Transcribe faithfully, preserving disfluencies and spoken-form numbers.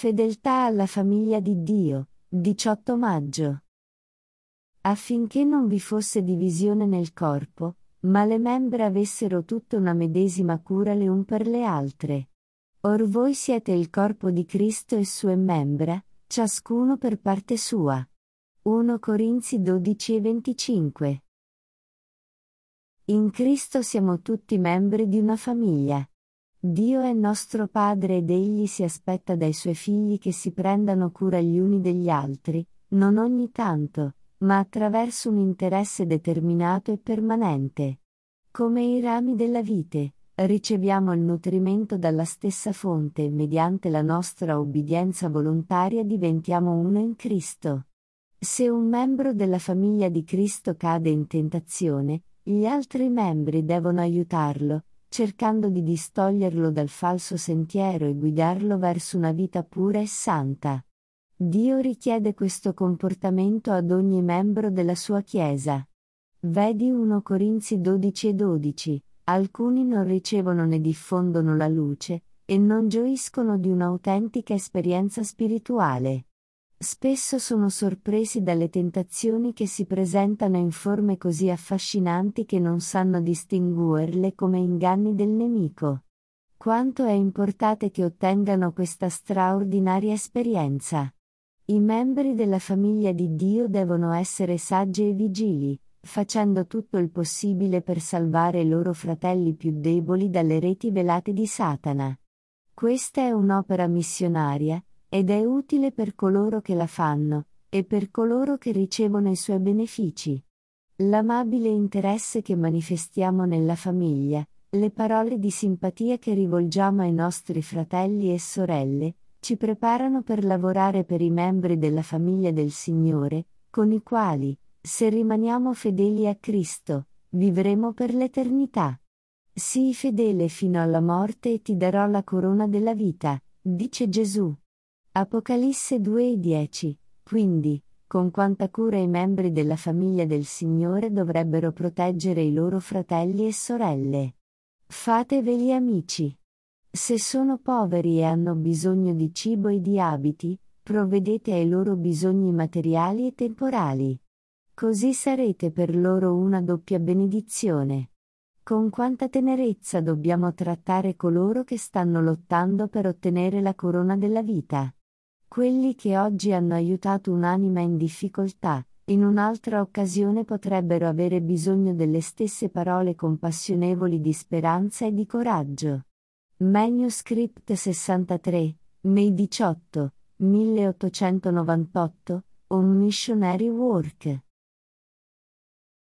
Fedeltà alla famiglia di Dio, diciotto maggio. Affinché non vi fosse divisione nel corpo, ma le membra avessero tutte una medesima cura le un per le altre. Or voi siete il corpo di Cristo e sue membra, ciascuno per parte sua. primo Corinzi dodici e venticinque. In Cristo siamo tutti membri di una famiglia. Dio è nostro Padre ed Egli si aspetta dai Suoi figli che si prendano cura gli uni degli altri, non ogni tanto, ma attraverso un interesse determinato e permanente. Come i rami della vite, riceviamo il nutrimento dalla stessa fonte e mediante la nostra obbedienza volontaria diventiamo uno in Cristo. Se un membro della famiglia di Cristo cade in tentazione, gli altri membri devono aiutarlo, cercando di distoglierlo dal falso sentiero e guidarlo verso una vita pura e santa. Dio richiede questo comportamento ad ogni membro della sua Chiesa. Vedi primo Corinzi dodici e dodici, alcuni non ricevono né diffondono la luce, e non gioiscono di un'autentica esperienza spirituale. Spesso sono sorpresi dalle tentazioni che si presentano in forme così affascinanti che non sanno distinguerle come inganni del nemico. Quanto è importante che ottengano questa straordinaria esperienza. I membri della famiglia di Dio devono essere saggi e vigili, facendo tutto il possibile per salvare i loro fratelli più deboli dalle reti velate di Satana. Questa è un'opera missionaria, ed è utile per coloro che la fanno, e per coloro che ricevono i suoi benefici. L'amabile interesse che manifestiamo nella famiglia, le parole di simpatia che rivolgiamo ai nostri fratelli e sorelle, ci preparano per lavorare per i membri della famiglia del Signore, con i quali, se rimaniamo fedeli a Cristo, vivremo per l'eternità. Sii fedele fino alla morte e ti darò la corona della vita, dice Gesù. Apocalisse due e dieci. Quindi, con quanta cura i membri della famiglia del Signore dovrebbero proteggere i loro fratelli e sorelle. Fateveli amici. Se sono poveri e hanno bisogno di cibo e di abiti, provvedete ai loro bisogni materiali e temporali. Così sarete per loro una doppia benedizione. Con quanta tenerezza dobbiamo trattare coloro che stanno lottando per ottenere la corona della vita. Quelli che oggi hanno aiutato un'anima in difficoltà, in un'altra occasione potrebbero avere bisogno delle stesse parole compassionevoli di speranza e di coraggio. Manuscript sessantatré, May diciotto, milleottocentonovantotto, On Missionary Work.